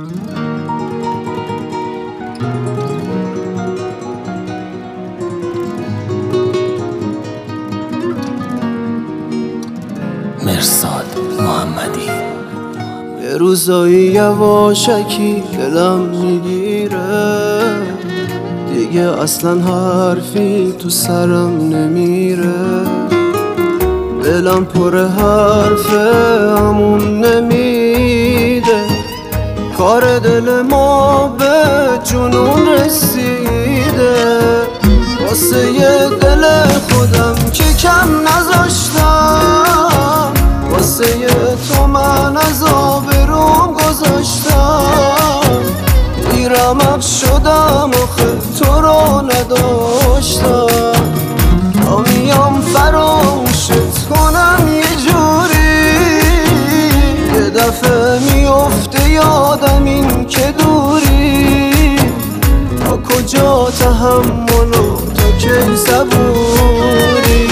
مرصاد محمدی. یه روزایی یواشکی دلم میگیره، دیگه اصلا حرفی تو سرم نمیره. دلم پر حرفه همون نمیده، کار دل ما به جنون رسیده. واسه یه دل خودم که کم نذاشتم، واسه یه تو من از آبروم گذاشتم. بیرمق شدم آخه تو رو نداشتم، تا میام فراموشت کنم یه جوری. یه دفعه میفته یادم این که دوری، تا کجا تحملو تا کی صبوری.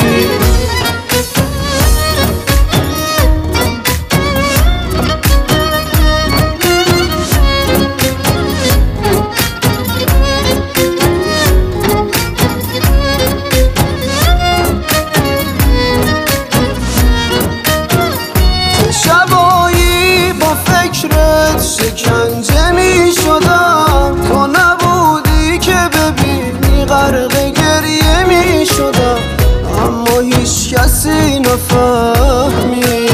شبایی با فکرت شکنجه می شدم، تو نبودی که ببینی غرق گریه می شدم. اما هیچ کسی نفهمی،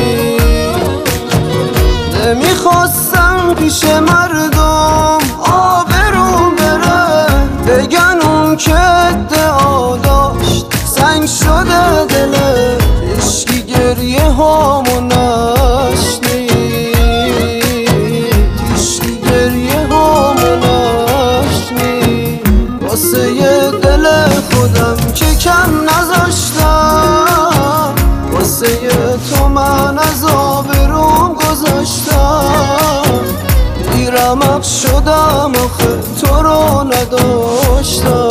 نمیخواستم پیش مردم آبروم بره، بگن اون که ادعا داشت سنگ شده دله. عشقی گریه هامو واسه یه دل خودم که کم نذاشتم، واسه یه تو من از آبروم گذاشتم. بیرمق شدم آخه تو رو نداشتم.